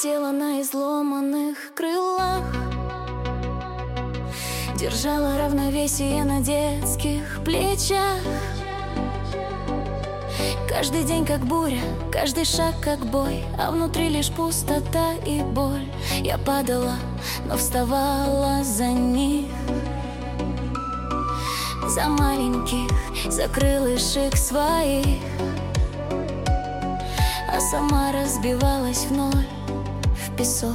летела на изломанных крылах, держала равновесие на детских плечах. Каждый день как буря, каждый шаг как бой, а внутри лишь пустота и боль. Я падала, но вставала за них, за маленьких, за крылышек своих, а сама разбивалась вновь в песок,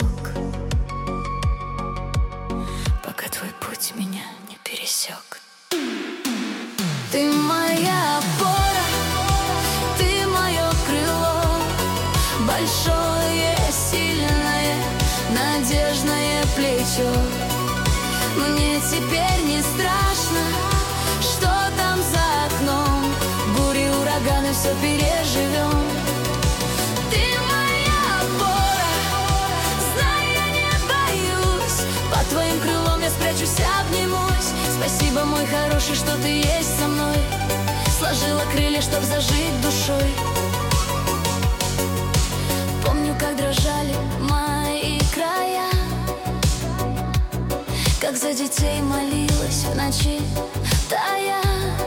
пока твой путь меня не пересек. Ты моя опора, ты мое крыло, большое, сильное, надежное плечо. Мне теперь не страшно, что там за окном, бури, ураганы, все переживем. Ты моя опора, знай, я не боюсь, под твоим крылом я спрячусь, обнимусь. Спасибо, мой хороший, что ты есть со мной, сложила крылья, чтоб зажить душой. Помню, как дрожали мои края, как за детей молилась в ночи тая.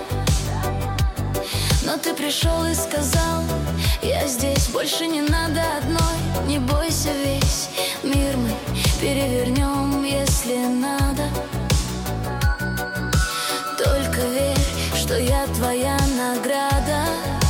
Но ты пришел и сказал: я здесь, больше не надо одной. Не бойся, весь мир мы перевернем, если надо. Только верь, что я твоя награда.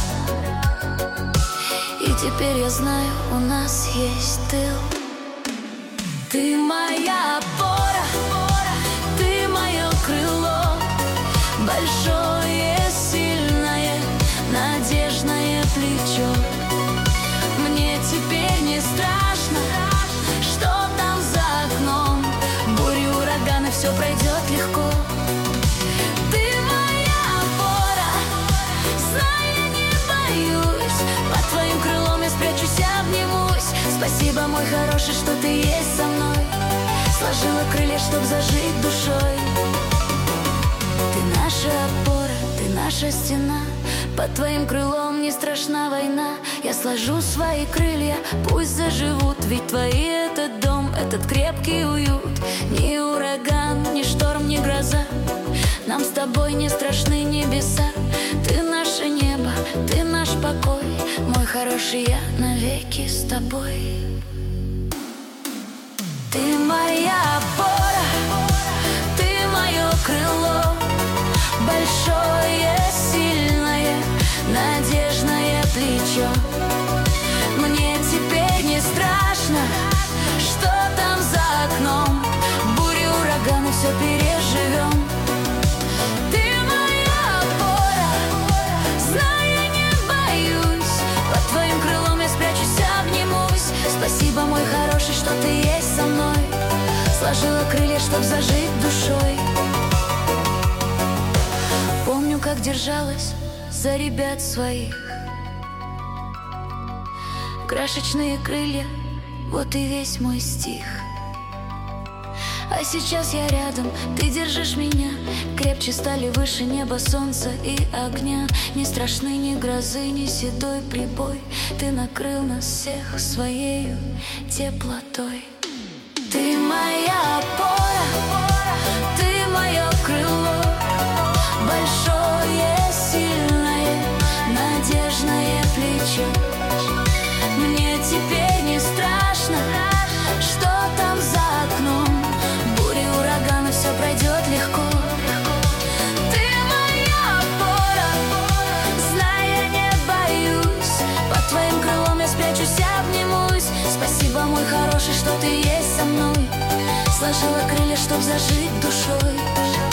И теперь я знаю, у нас есть тыл. Ты моя опора, ты мое крыло, большое, сильное, надежное плечо. Мне теперь не страшно, что там за окном, бури, ураганы, все пройдет легко. Ты моя опора, знай, я не боюсь, под твоим крылом я спрячусь, обнимусь. Спасибо, мой хороший, что ты есть со мной, сложила крылья, чтоб зажить душой. Ты наша опора, ты наша стена, под твоим крылом не страшна война. Я сложу свои крылья, пусть заживут, ведь твои этот дом, этот крепкий уют. Ни ураган, ни шторм, ни гроза, нам с тобой не страшны небеса. Ты наше небо, ты наш покой, мой хороший, я навеки с тобой. Ты моя опора, ты мое крыло, большое, сильное, надежное плечо. Мне теперь не страшно, что там за окном, бури, ураганы, все переживем. Ты моя опора, знай, я не боюсь, под твоим крылом я спрячусь, обнимусь. Спасибо, мой хороший, что ты есть со мной, сложила крылья, чтоб зажить душой. Помню, как держалась за ребят своих, крошечные крылья, вот и весь мой стих. А сейчас я рядом, ты держишь меня, крепче стали, выше неба, солнца и огня. Не страшны ни грозы, ни седой прибой, ты накрыл нас всех своею теплотой. Ты моя опора, ты мое крыло, большое, сильное, надежное плечо. Мне теперь не страшно, что там за окном, бури, ураганы, все пройдет легко. Ты моя опора, знай, я не боюсь, под твоим крылом я спрячусь, обнимусь. Спасибо, мой хороший, что ты есть со мной, сложила крылья, чтоб зажить душой.